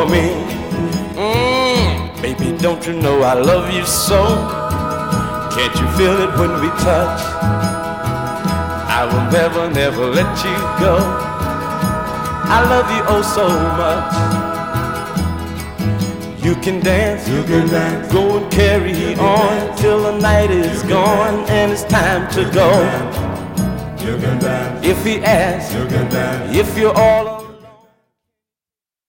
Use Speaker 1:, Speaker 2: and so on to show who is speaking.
Speaker 1: for me. Baby, don't you know I love you so? Can't you feel it when we touch? I will never, never let you go. I love you oh so much. You can dance, go and carry on till the night is gone and it's time to go. If he asks if you're all alone.